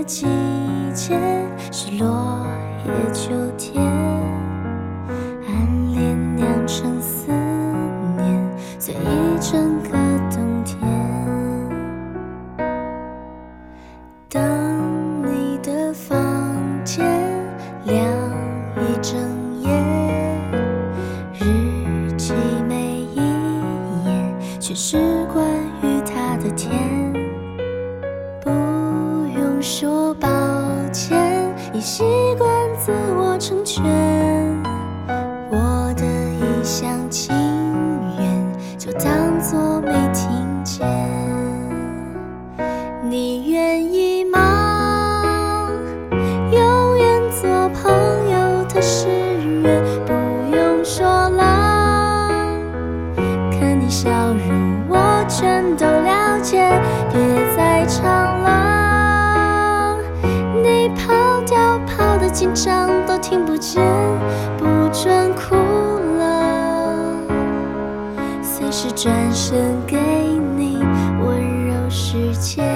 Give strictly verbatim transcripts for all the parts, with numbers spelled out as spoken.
季节是落叶秋天，暗恋酿成思念，醉一整个冬天。等你的房间亮一整夜，日记每一页全是关于他的甜。不用说抱歉，已习惯自我成全。我的一厢情愿就当作没听见。你愿意吗？永远做朋友的誓言，不用说了，看你笑容我全都了解。别再唱了，你跑调跑得紧张都听不见，不准哭了，随时转身给你温柔世界。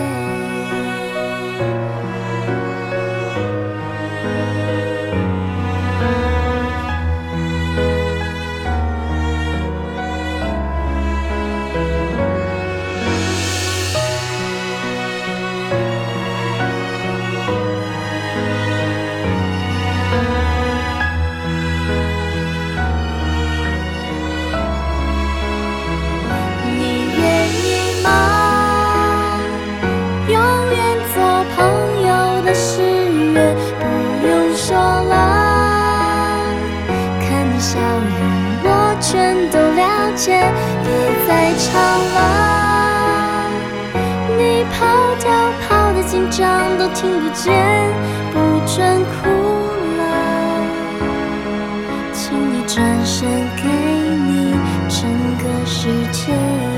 全都了解，别再唱了，你跑调跑得紧张都听不见，不准哭了，请你转身给你整个世界。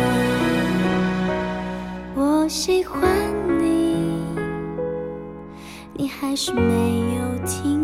我喜欢你，你还是没有听